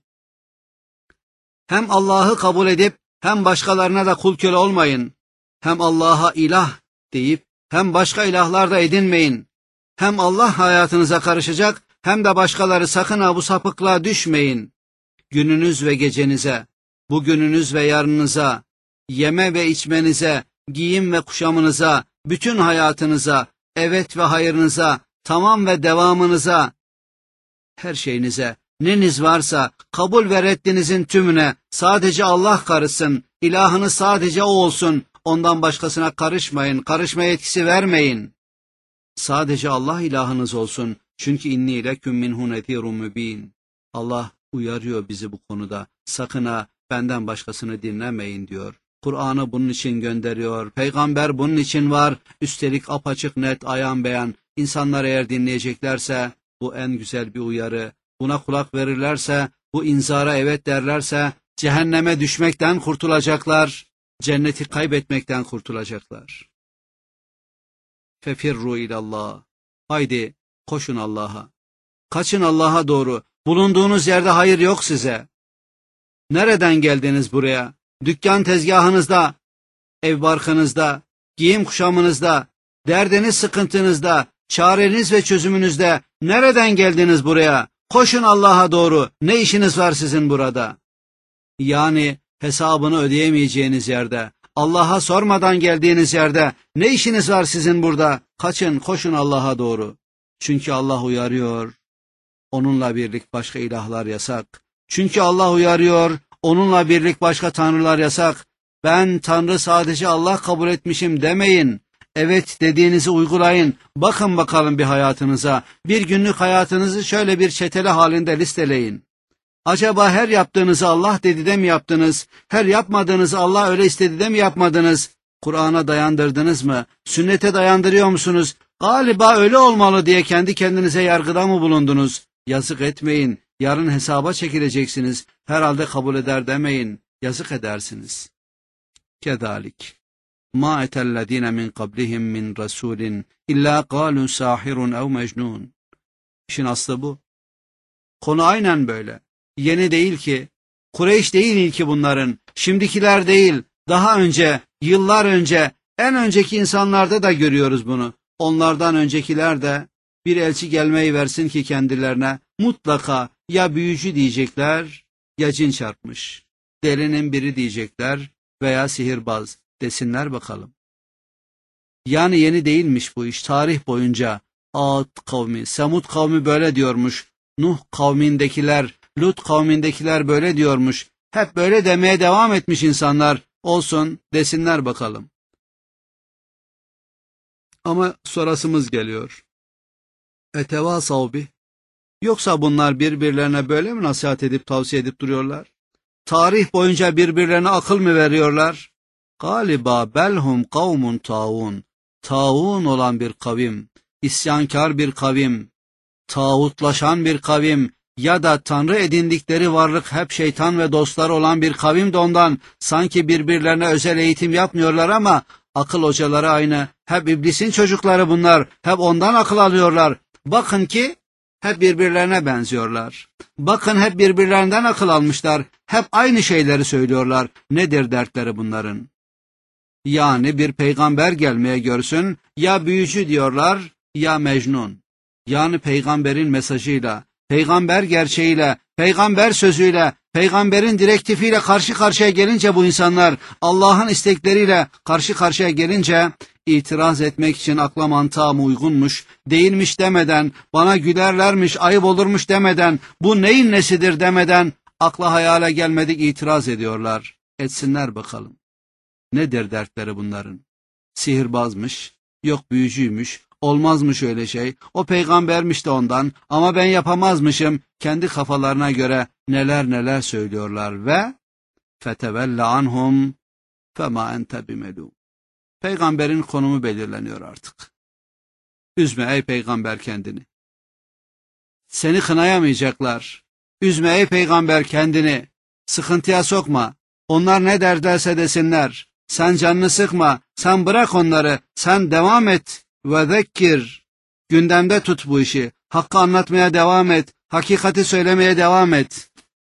Hem Allah'ı kabul edip hem başkalarına da kul köle olmayın. Hem Allah'a ilah deyip hem başka ilahlar da edinmeyin. Hem Allah hayatınıza karışacak hem de başkaları, sakın ha bu sapıklığa düşmeyin. Gününüz ve gecenize, bugününüz ve yarınıza, yeme ve içmenize, giyim ve kuşamınıza, bütün hayatınıza, evet ve hayırınıza, tamam ve devamınıza, her şeyinize, neniz varsa kabul ve reddinizin tümüne sadece Allah karışsın, ilahınız sadece O olsun, ondan başkasına karışmayın, karışma yetkisi vermeyin. Sadece Allah ilahınız olsun, çünkü inni leküm minhu nezirun mübin. Allah uyarıyor bizi bu konuda, sakın ha benden başkasını dinlemeyin diyor. Kur'an'ı bunun için gönderiyor, peygamber bunun için var, üstelik apaçık net, ayan beyan. İnsanlar eğer dinleyeceklerse bu en güzel bir uyarı, buna kulak verirlerse, bu inzara evet derlerse cehenneme düşmekten kurtulacaklar, cenneti kaybetmekten kurtulacaklar. Fefirru ilallah. Haydi koşun Allah'a. Kaçın Allah'a doğru. Bulunduğunuz yerde hayır yok size. Nereden geldiniz buraya? Dükkan tezgahınızda, ev barkınızda, giyim kuşamınızda, derdiniz sıkıntınızda, çareniz ve çözümünüzde. Nereden geldiniz buraya? Koşun Allah'a doğru. Ne işiniz var sizin burada? Yani hesabını ödeyemeyeceğiniz yerde, Allah'a sormadan geldiğiniz yerde ne işiniz var sizin burada? Kaçın, koşun Allah'a doğru. Çünkü Allah uyarıyor. Onunla birlik başka ilahlar yasak. Çünkü Allah uyarıyor. Onunla birlik başka tanrılar yasak. Ben Tanrı sadece Allah kabul etmişim demeyin. Evet dediğinizi uygulayın. Bakın bakalım bir hayatınıza. Bir günlük hayatınızı şöyle bir çetele halinde listeleyin. Acaba her yaptığınızı Allah dedi de mi yaptınız? Her yapmadığınızı Allah öyle istedi de mi yapmadınız? Kur'an'a dayandırdınız mı? Sünnete dayandırıyor musunuz? Galiba öyle olmalı diye kendi kendinize yargıda mı bulundunuz? Yazık etmeyin. Yarın hesaba çekileceksiniz. Herhalde kabul eder demeyin. Yazık edersiniz. Kedalik. Ma etellezine min qablihim min rasulin illa qalu sahirun ev mecnun. İşin aslı bu. Konu aynen böyle. Yeni değil ki. Kureyş değil ki bunların. Şimdikiler değil. Daha önce, yıllar önce, en önceki insanlarda da görüyoruz bunu. Onlardan öncekiler de bir elçi gelmeyi versin ki kendilerine mutlaka ya büyücü diyecekler ya cin çarpmış. Delinin biri diyecekler veya sihirbaz desinler bakalım. Yani yeni değilmiş bu iş. Tarih boyunca Ad kavmi, Semud kavmi böyle diyormuş. Nuh kavmindekiler Lut kavmindekiler böyle diyormuş. Hep böyle demeye devam etmiş insanlar. Olsun, desinler bakalım. Ama sorasımız geliyor. Etevasav bih. Yoksa bunlar birbirlerine böyle mi nasihat edip tavsiye edip duruyorlar? Tarih boyunca birbirlerine akıl mı veriyorlar? Galiba belhum kavmun taun. Taun olan bir kavim, isyankar bir kavim, tağutlaşan bir kavim ya da tanrı edindikleri varlık hep şeytan ve dostlar olan bir kavim de ondan sanki birbirlerine özel eğitim yapmıyorlar ama akıl hocaları aynı. Hep iblisin çocukları bunlar. Hep ondan akıl alıyorlar. Bakın ki hep birbirlerine benziyorlar. Bakın hep birbirlerinden akıl almışlar. Hep aynı şeyleri söylüyorlar. Nedir dertleri bunların? Yani bir peygamber gelmeye görsün, ya büyücü diyorlar ya mecnun. Yani peygamberin mesajıyla, peygamber gerçeğiyle, peygamber sözüyle, peygamberin direktifiyle karşı karşıya gelince bu insanlar, Allah'ın istekleriyle karşı karşıya gelince itiraz etmek için akla mantığa mı uygunmuş, değilmiş demeden, bana gülerlermiş, ayıp olurmuş demeden, bu neyin nesidir demeden akla hayale gelmedik itiraz ediyorlar. Etsinler bakalım. Nedir dertleri bunların? Sihirbazmış, yok büyücüymüş, olmazmış öyle şey, o peygambermiş de ondan ama ben yapamazmışım, kendi kafalarına göre neler neler söylüyorlar ve fetevelle anhum fema ente bimelum. Peygamberin konumu belirleniyor artık. Üzme ey peygamber kendini. Seni kınayamayacaklar. Üzme ey peygamber kendini. Sıkıntıya sokma. Onlar ne derlerse desinler. Sen canını sıkma. Sen bırak onları. Sen devam et. Ve zekkir. Gündemde tut bu işi. Hakkı anlatmaya devam et. Hakikati söylemeye devam et.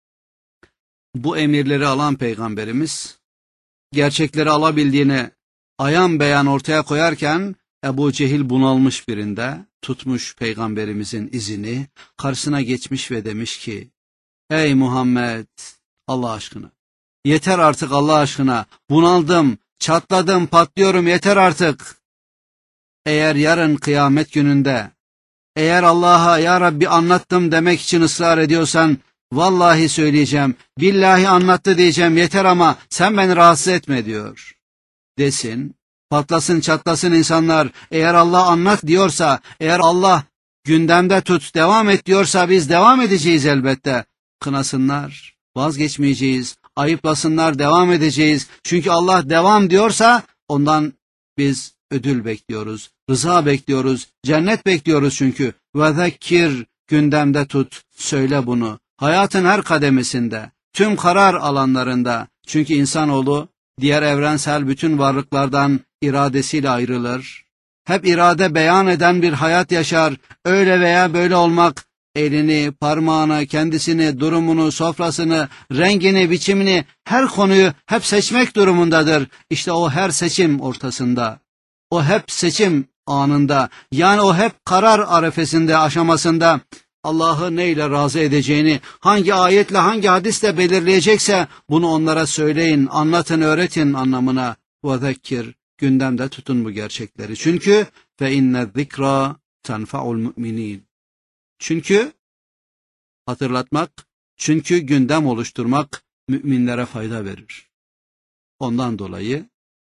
Bu emirleri alan peygamberimiz, gerçekleri alabildiğini ayan beyan ortaya koyarken, Ebu Cehil bunalmış birinde, tutmuş peygamberimizin izini, karşısına geçmiş ve demiş ki, ey Muhammed, Allah aşkına, yeter artık Allah aşkına, bunaldım, çatladım, patlıyorum, yeter artık. Eğer yarın kıyamet gününde, eğer Allah'a ya Rabbi anlattım demek için ısrar ediyorsan, vallahi söyleyeceğim, billahi anlattı diyeceğim, yeter ama sen beni rahatsız etme diyor. Desin, patlasın çatlasın insanlar, eğer Allah anlat diyorsa, eğer Allah gündemde tut, devam et diyorsa biz devam edeceğiz elbette. Kınasınlar, vazgeçmeyeceğiz, ayıplasınlar, devam edeceğiz. Çünkü Allah devam diyorsa ondan biz ödül bekliyoruz, rıza bekliyoruz, cennet bekliyoruz çünkü. Ve zekkir, gündemde tut, söyle bunu. Hayatın her kademesinde, tüm karar alanlarında. Çünkü insanoğlu diğer evrensel bütün varlıklardan iradesiyle ayrılır. Hep irade beyan eden bir hayat yaşar. Öyle veya böyle olmak, elini, parmağını, kendisini, durumunu, sofrasını, rengini, biçimini, her konuyu hep seçmek durumundadır. İşte o her seçim ortasında, o hep seçim anında, yani o hep karar arefesinde, aşamasında, Allah'ı neyle razı edeceğini, hangi ayetle, hangi hadisle belirleyecekse bunu onlara söyleyin, anlatın, öğretin anlamına. وَذَكِّرْ, gündemde tutun bu gerçekleri. Çünkü فَاِنَّ الذِّكْرَى تَنْفَعُ الْمُؤْمِنِينَ. Çünkü hatırlatmak, çünkü gündem oluşturmak müminlere fayda verir. Ondan dolayı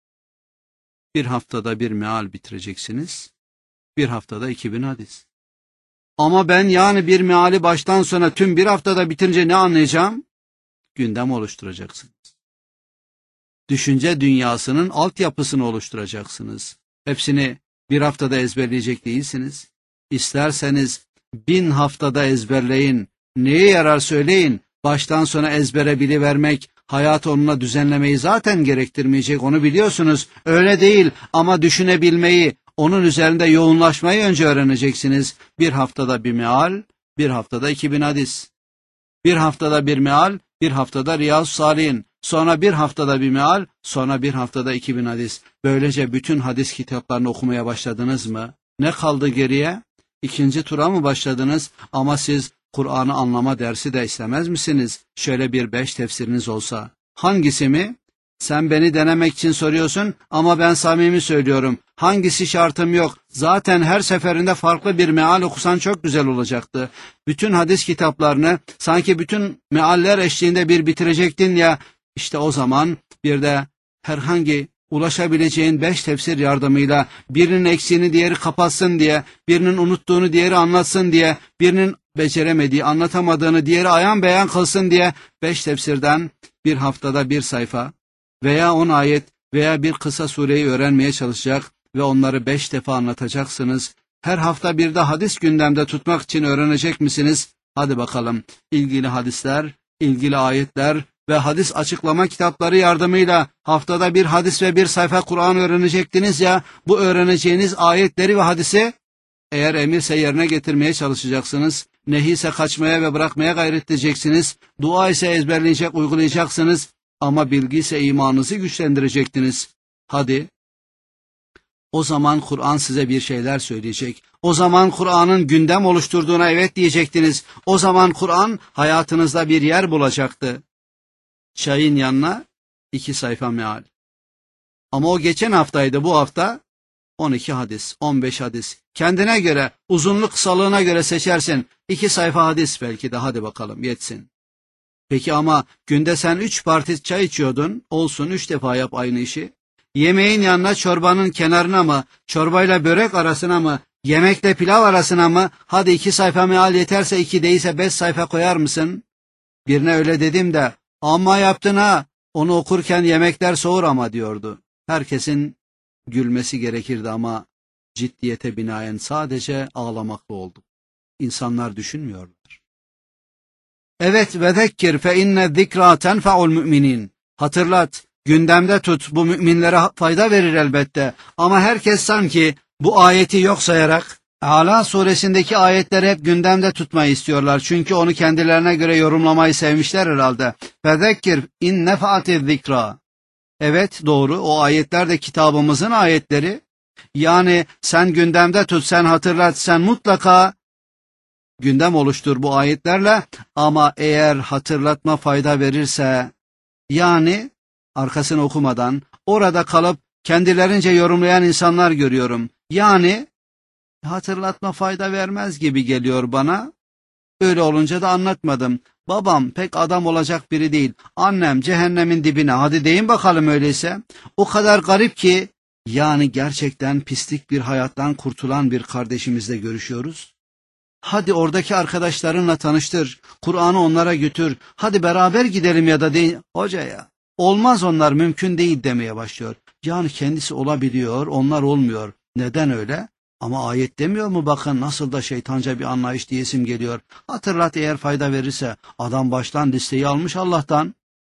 bir haftada bir meal bitireceksiniz, bir haftada iki bin hadis. Ama ben yani bir meali baştan sona tüm bir haftada bitince ne anlayacağım? Gündem oluşturacaksınız. Düşünce dünyasının altyapısını oluşturacaksınız. Hepsini bir haftada ezberleyecek değilsiniz. İsterseniz bin haftada ezberleyin. Neye yarar söyleyin. Baştan sona ezbere bilivermek, hayat onunla düzenlemeyi zaten gerektirmeyecek, onu biliyorsunuz. Öyle değil ama düşünebilmeyi, onun üzerinde yoğunlaşmayı önce öğreneceksiniz. Bir haftada bir meal, bir haftada iki bin hadis. Bir haftada bir meal, bir haftada Riyaz-ı Salihin. Sonra bir haftada bir meal, sonra bir haftada iki bin hadis. Böylece bütün hadis kitaplarını okumaya başladınız mı? Ne kaldı geriye? İkinci tura mı başladınız? Ama siz Kur'an'ı anlama dersi de istemez misiniz? Şöyle bir beş tefsiriniz olsa. Hangisi mi? Sen beni denemek için soruyorsun ama ben samimi söylüyorum. Hangisi şartım yok? Zaten her seferinde farklı bir meal okusan çok güzel olacaktı. Bütün hadis kitaplarını sanki bütün mealler eşliğinde bir bitirecektin ya, işte o zaman bir de herhangi ulaşabileceğin beş tefsir yardımıyla birinin eksiğini diğeri kapatsın diye, birinin unuttuğunu diğeri anlatsın diye, birinin beceremediği, anlatamadığını diğeri ayan beyan kılsın diye beş tefsirden bir haftada bir sayfa veya on ayet veya bir kısa sureyi öğrenmeye çalışacak ve onları beş defa anlatacaksınız. Her hafta bir de hadis gündemde tutmak için öğrenecek misiniz? Hadi bakalım. İlgili hadisler, ilgili ayetler ve hadis açıklama kitapları yardımıyla haftada bir hadis ve bir sayfa Kur'an öğrenecektiniz ya, bu öğreneceğiniz ayetleri ve hadisi eğer emirse yerine getirmeye çalışacaksınız, nehi ise kaçmaya ve bırakmaya gayret edeceksiniz, dua ise ezberleyecek, uygulayacaksınız ama bilgi ise imanınızı güçlendirecektiniz. Hadi. O zaman Kur'an size bir şeyler söyleyecek. O zaman Kur'an'ın gündem oluşturduğuna evet diyecektiniz. O zaman Kur'an hayatınızda bir yer bulacaktı. Çayın yanına iki sayfa meal. Ama o geçen haftaydı, bu hafta on iki hadis, on beş hadis. Kendine göre, uzunluk kısalığına göre seçersin. iki sayfa hadis belki de, hadi bakalım yetsin. Peki ama günde sen üç parti çay içiyordun, olsun üç defa yap aynı işi. Yemeğin yanına çorbanın kenarına mı, çorbayla börek arasına mı, yemekle pilav arasına mı, hadi iki sayfa meal yeterse iki değilse beş sayfa koyar mısın? Birine öyle dedim de, amma yaptın ha, onu okurken yemekler soğur ama diyordu. Herkesin gülmesi gerekirdi ama ciddiyete binaen sadece ağlamakla olduk. İnsanlar düşünmüyorlar. Evet, ve zekkir fe inne zikra tenfa'ul müminin. Hatırlat, gündemde tut, bu müminlere fayda verir elbette. Ama herkes sanki bu ayeti yok sayarak Ala suresindeki ayetleri hep gündemde tutmayı istiyorlar. Çünkü onu kendilerine göre yorumlamayı sevmişler herhalde. Ve zekkir in nefa'atiz zikra. Evet, doğru, o ayetler de kitabımızın ayetleri. Yani sen gündemde tut, sen hatırlat, sen mutlaka gündem oluştur bu ayetlerle. Ama eğer hatırlatma fayda verirse, yani arkasını okumadan orada kalıp kendilerince yorumlayan insanlar görüyorum. Yani hatırlatma fayda vermez gibi geliyor bana. Öyle olunca da anlatmadım. Babam pek adam olacak biri değil. Annem cehennemin dibine. Hadi deyin bakalım öyleyse. O kadar garip ki, yani gerçekten pislik bir hayattan kurtulan bir kardeşimizle görüşüyoruz. Hadi oradaki arkadaşlarınla tanıştır. Kur'an'ı onlara götür. Hadi beraber gidelim ya da deyin. Hoca ya, olmaz, onlar mümkün değil demeye başlıyor. Yani kendisi olabiliyor, onlar olmuyor. Neden öyle? Ama ayet demiyor mu, bakın nasıl da şeytanca bir anlayış diyesim geliyor. Hatırlat, eğer fayda verirse. Adam baştan listeyi almış Allah'tan.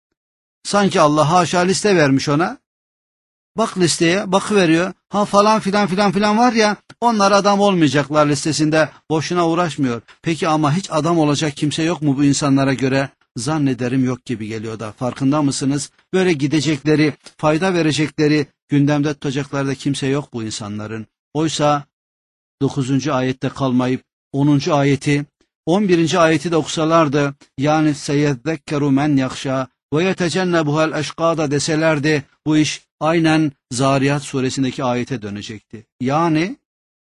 Sanki Allah haşa liste vermiş ona. Bak listeye, bakıveriyor. Ha falan filan filan filan var ya, onlar adam olmayacaklar listesinde, boşuna uğraşmıyor. Peki ama hiç adam olacak kimse yok mu bu insanlara göre? Zannederim yok gibi geliyor da, farkında mısınız? Böyle gidecekleri, fayda verecekleri, gündemde tutacakları da kimse yok bu insanların. Oysa dokuzuncu ayette kalmayıp onuncu ayeti, on birinci ayeti de okusalardı, yani seyezzekkeru men yakşa ve yetecennebuhel eşkada deselerdi, bu iş aynen Zariyat suresindeki ayete dönecekti. Yani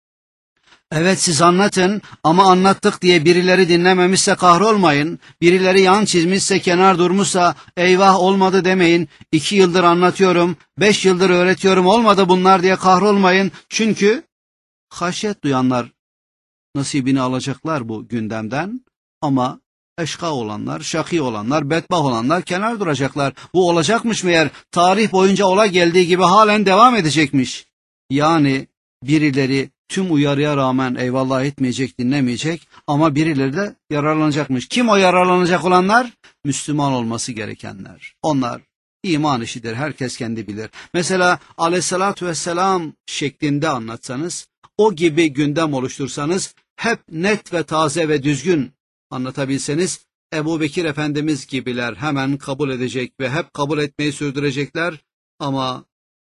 evet, siz anlatın ama anlattık diye birileri dinlememişse kahrolmayın. Birileri yan çizmişse, kenar durmuşsa eyvah olmadı demeyin. İki yıldır anlatıyorum, beş yıldır öğretiyorum, olmadı bunlar diye kahrolmayın. Çünkü haşyet duyanlar nasibini alacaklar bu gündemden ama eşka olanlar, şaki olanlar, bedbah olanlar kenar duracaklar. Bu olacakmış meğer, tarih boyunca ola geldiği gibi halen devam edecekmiş. Yani birileri tüm uyarıya rağmen eyvallah etmeyecek, dinlemeyecek ama birileri de yararlanacakmış. Kim o yararlanacak olanlar? Müslüman olması gerekenler. Onlar iman işidir, herkes kendi bilir. Mesela aleyhissalatü vesselam şeklinde anlatsanız, o gibi gündem oluştursanız, hep net ve taze ve düzgün anlatabilseniz, Ebu Bekir Efendimiz gibiler hemen kabul edecek ve hep kabul etmeyi sürdürecekler ama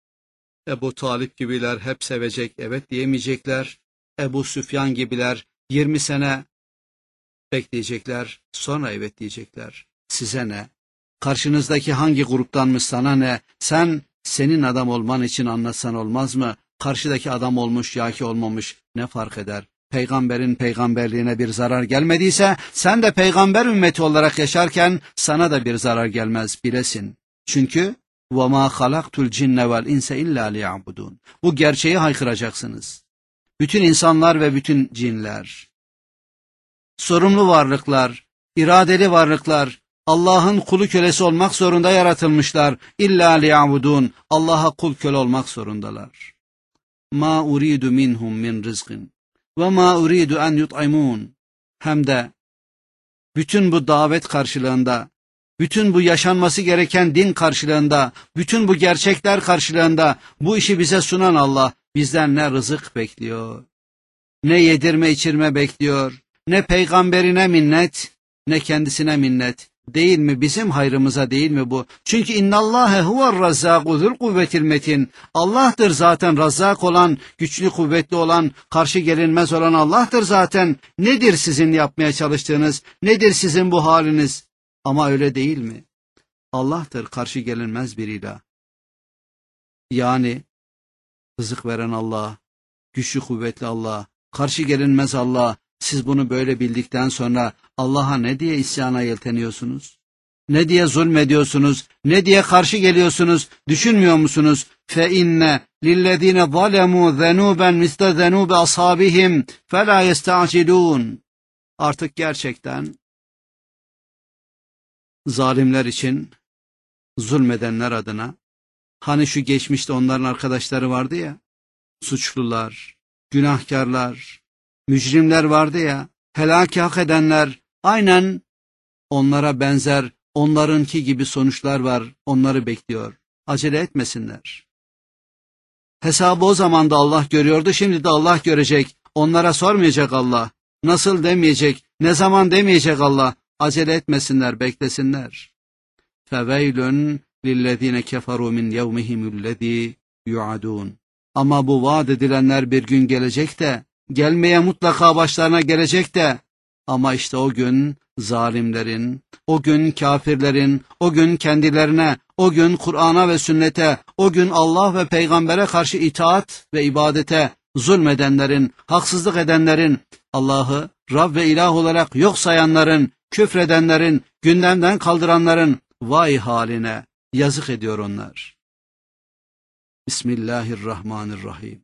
Ebu Talip gibiler hep sevecek, evet diyemeyecekler. Ebu Süfyan gibiler yirmi sene bekleyecekler, sonra evet diyecekler. Size ne? Karşınızdaki hangi gruptanmış sana ne? Sen senin adam olman için anlatsan olmaz mı? Karşıdaki adam olmuş ya ki olmamış ne fark eder? Peygamberin peygamberliğine bir zarar gelmediyse sen de peygamber ümmeti olarak yaşarken sana da bir zarar gelmez bilesin. Çünkü وَمَا خَلَقْتُ الْجِنَّ وَالْاِنْسَ اِلَّا لِيَعْبُدُونَ. Bu gerçeği haykıracaksınız. Bütün insanlar ve bütün cinler, sorumlu varlıklar, iradeli varlıklar, Allah'ın kulu kölesi olmak zorunda yaratılmışlar. İlla liyabudun. Allah'a kul köle olmak zorundalar. Ma uridu minhum min rizqin ve ma uridu en yut'imun. Hem de bütün bu davet karşılığında, bütün bu yaşanması gereken din karşılığında, bütün bu gerçekler karşılığında bu işi bize sunan Allah bizden ne rızık bekliyor, ne yedirme içirme bekliyor, ne peygamberine minnet, ne kendisine minnet. Değil mi? Bizim hayrımıza değil mi bu? Çünkü innallâhe huver-razzâku zul kuvvetil metin. Allah'tır zaten razzak olan, güçlü kuvvetli olan, karşı gelinmez olan Allah'tır zaten. Nedir sizin yapmaya çalıştığınız? Nedir sizin bu haliniz? Ama öyle değil mi? Allah'tır karşı gelinmez bir ilah. Yani rızık veren Allah, güçlü kuvvetli Allah, karşı gelinmez Allah. Siz bunu böyle bildikten sonra Allah'a ne diye isyana yelteniyorsunuz? Ne diye zulmediyorsunuz? Ne diye karşı geliyorsunuz? Düşünmüyor musunuz? فَاِنَّ لِلَّذ۪ينَ ظَلَمُوا ذَنُوبًا مِسْلَ ذَنُوبِ أَصْحَابِهِمْ فَلَا يَسْتَعْجِلُونَ. Artık gerçekten zalimler için, zulmedenler adına, hani şu geçmişte onların arkadaşları vardı ya, suçlular, günahkarlar, mücrimler vardı ya, helaki hak edenler, aynen onlara benzer, onlarınki gibi sonuçlar var, onları bekliyor. Acele etmesinler. Hesabı o zaman da Allah görüyordu, şimdi de Allah görecek. Onlara sormayacak Allah. Nasıl demeyecek, ne zaman demeyecek Allah. Acele etmesinler, beklesinler. فَوَيْلٌ لِلَّذ۪ينَ كَفَرُوا مِنْ يَوْمِهِمُ الَّذ۪ي يُعَدُونَ. Ama bu vaat edilenler bir gün gelecek de, gelmeye mutlaka başlarına gelecek de, ama işte o gün zalimlerin, o gün kafirlerin, o gün kendilerine, o gün Kur'an'a ve sünnete, o gün Allah ve peygambere karşı itaat ve ibadete zulmedenlerin, haksızlık edenlerin, Allah'ı Rab ve ilah olarak yok sayanların, küfredenlerin, gündemden kaldıranların vay haline, yazık ediyor onlar. Bismillahirrahmanirrahim.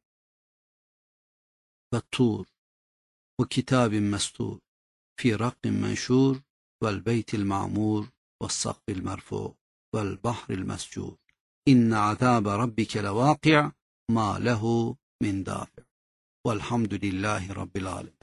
Ve tur ve kitabin mestur fi rakkin menşur vel beytil ma'mur ve sakfil merfu vel bahril mescur. İnne azâbe rabbike levâki' ma lehu min dâfi'. Velhamdülillahi rabbil âlemin.